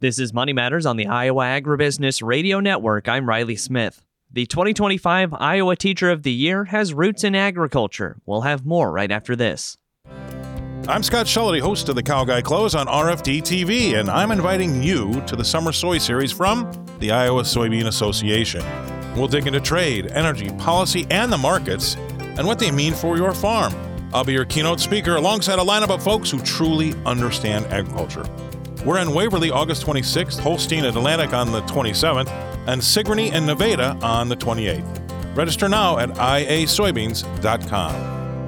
This is Money Matters on the Iowa Agribusiness Radio Network. I'm Riley Smith. The 2025 Iowa Teacher of the Year has roots in agriculture. We'll have more right after this. I'm Scott Schulte, host of the Cow Guy Close on RFD TV, and I'm inviting you to the Summer Soy Series from the Iowa Soybean Association. We'll dig into trade, energy, policy, and the markets, and what they mean for your farm. I'll be your keynote speaker alongside a lineup of folks who truly understand agriculture. We're in Waverly August 26th, Holstein and Atlantic on the 27th, and Sigourney and Nevada on the 28th. Register now at iasoybeans.com.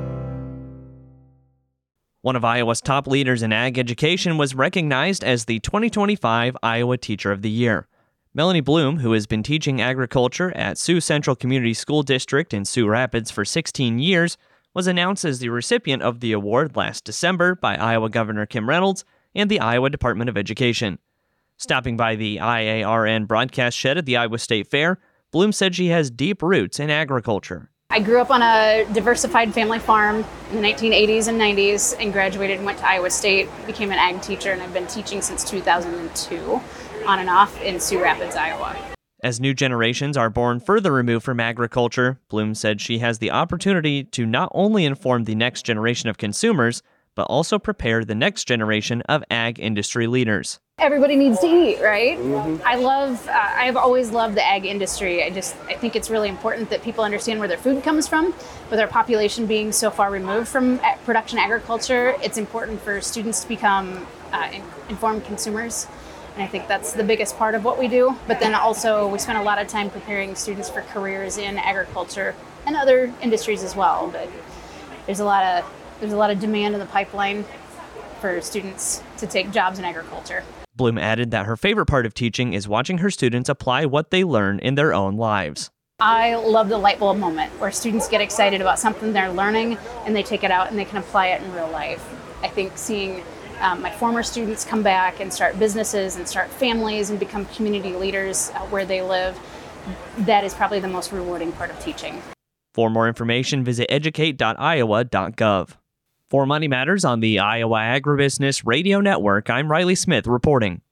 One of Iowa's top leaders in ag education was recognized as the 2025 Iowa Teacher of the Year. Melanie Bloom, who has been teaching agriculture at Sioux Central Community School District in Sioux Rapids for 16 years, was announced as the recipient of the award last December by Iowa Governor Kim Reynolds and the Iowa Department of Education. Stopping by the IARN broadcast shed at the Iowa State Fair, Bloom said she has deep roots in agriculture. I grew up on a diversified family farm in the 1980s and 90s and graduated and went to Iowa State, became an ag teacher, and I've been teaching since 2002, on and off in Sioux Rapids, Iowa. As new generations are born further removed from agriculture, Bloom said she has the opportunity to not only inform the next generation of consumers, but also prepare the next generation of ag industry leaders. Everybody needs to eat, right? Mm-hmm. I've always loved the ag industry. I think it's really important that people understand where their food comes from. With our population being so far removed from production agriculture, it's important for students to become informed consumers. And I think that's the biggest part of what we do. But then also we spend a lot of time preparing students for careers in agriculture and other industries as well. But there's a lot of demand in the pipeline for students to take jobs in agriculture. Bloom added that her favorite part of teaching is watching her students apply what they learn in their own lives. I love the light bulb moment where students get excited about something they're learning and they take it out and they can apply it in real life. I think seeing my former students come back and start businesses and start families and become community leaders where they live, that is probably the most rewarding part of teaching. For more information, visit educate.iowa.gov. For Money Matters on the Iowa Agribusiness Radio Network, I'm Riley Smith reporting.